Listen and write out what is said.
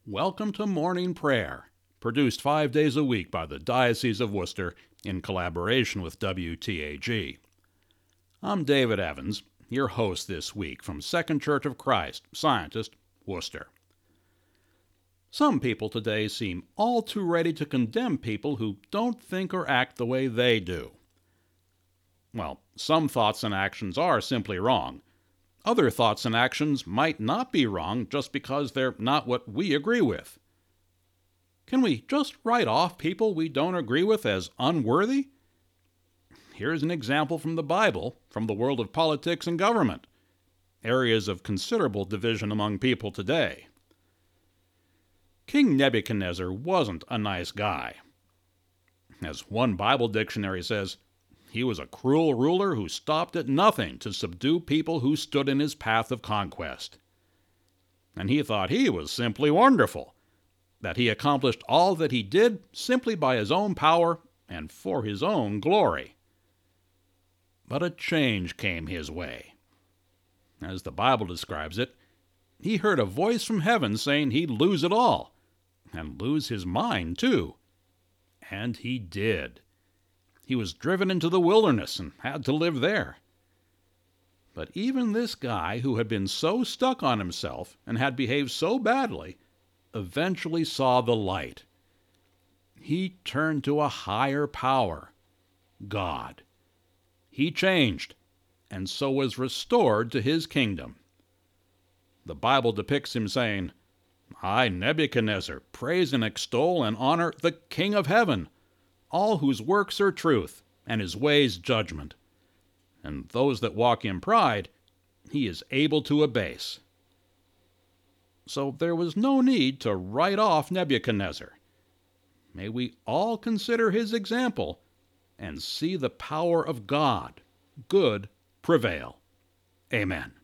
Welcome to Morning Prayer, produced 5 days a week by the Diocese of Worcester in collaboration with WTAG. I'm David Evans, your host this week from Second Church of Christ, Scientist, Worcester. Some people today seem all too ready to condemn people who don't think or act the way they do. Well, some thoughts and actions are simply wrong. Other thoughts and actions might not be wrong just because they're not what we agree with. Can we just write off people we don't agree with as unworthy? Here's an example from the Bible, from the world of politics and government, areas of considerable division among people today. King Nebuchadnezzar wasn't a nice guy. As one Bible dictionary says, he was a cruel ruler who stopped at nothing to subdue people who stood in his path of conquest. And he thought he was simply wonderful, that he accomplished all that he did simply by his own power and for his own glory. But a change came his way. As the Bible describes it, he heard a voice from heaven saying he'd lose it all, and lose his mind too. And he did. He was driven into the wilderness and had to live there. But even this guy, who had been so stuck on himself and had behaved so badly, eventually saw the light. He turned to a higher power, God. He changed, and so was restored to his kingdom. The Bible depicts him saying, "I, Nebuchadnezzar, praise and extol and honor the King of heaven, all whose works are truth, and his ways judgment. And those that walk in pride, he is able to abase." So there was no need to write off Nebuchadnezzar. May we all consider his example and see the power of God, good, prevail. Amen.